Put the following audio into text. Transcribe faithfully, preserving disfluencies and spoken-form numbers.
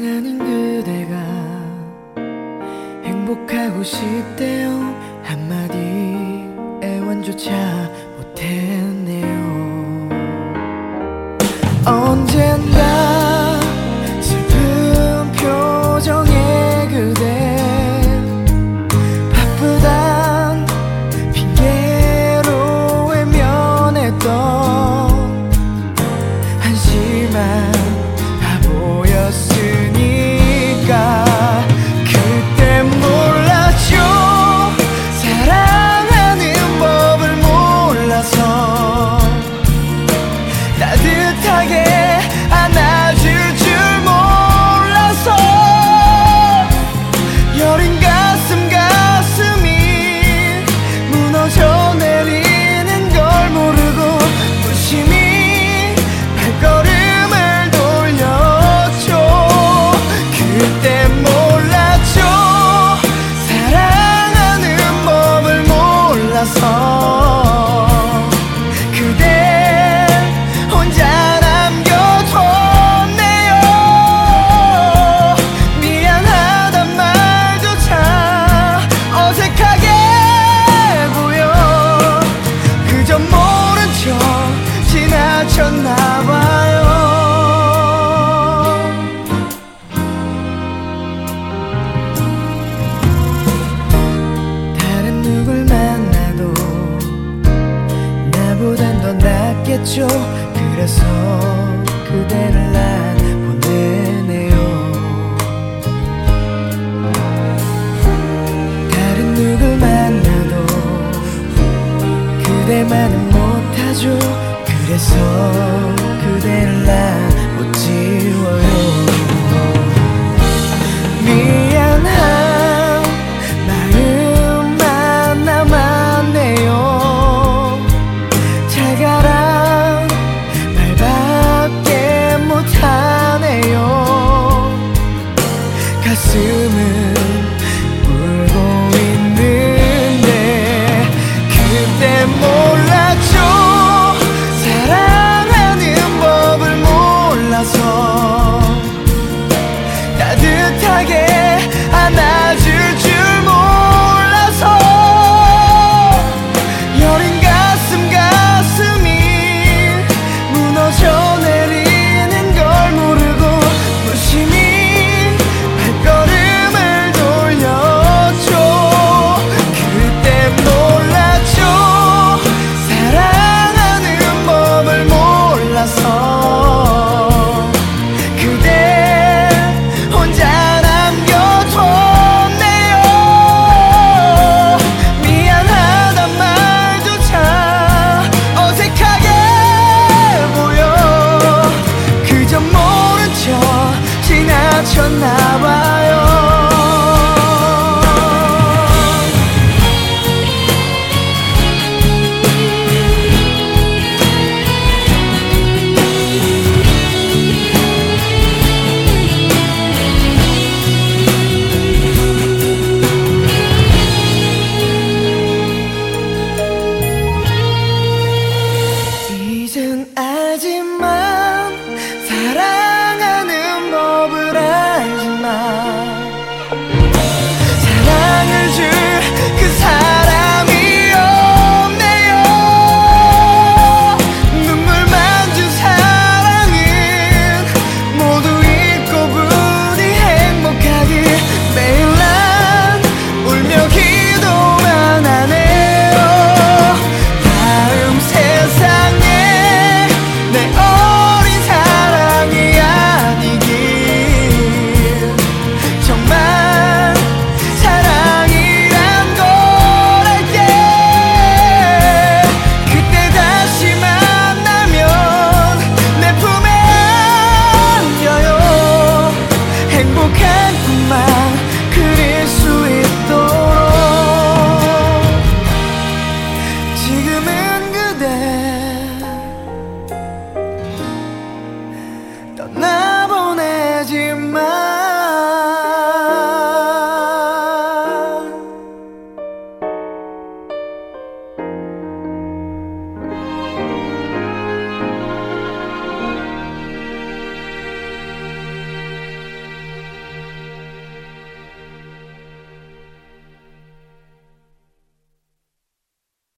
사랑하는 그대가 행복하고 싶대요. 한마디 애원조차 못했네요. 언젠가 슬픈 표정의 그대 바쁘단 핑계로 외면했던 한심한 바보였으니까. 그때 몰랐죠. 사랑하는 법을 몰라서 따뜻하게 안아줄 줄 몰라서 여린 가슴 가슴이 무너져 내리는 걸 모르고 무심히 발걸음을 돌렸죠. 그때 몰랐죠. 사랑하는 법을 몰라서 그대 혼자 남겨뒀네요. 미안하단 말조차 어색하게 보여. 그저 모른 척 지나쳤나봐요. 다른 누굴 만나도 나보단 더 낫겠죠. 그래서 그대를 난 보내네요. 다른 누굴 만나도 그대만은 못하죠. 그래서 그대를 난 못 지워요. 미안한 마음만 남았네요. 자가란 말밖에 못하네요. 가슴은 울고 있는데 그때 몰랐죠. 사랑하는 법을 몰라서 따뜻하게 안아줄 줄 몰라서 여린 가슴 가슴이 무너져 내리는 걸 모르고 무심히 발걸음을 돌렸죠. 그때 몰랐죠. 사랑하는 법을 몰라서 그대 혼자 남겨뒀네요. 미안하단 말조차 어색하게 보여. 그저 모른 척 지나쳤나봐.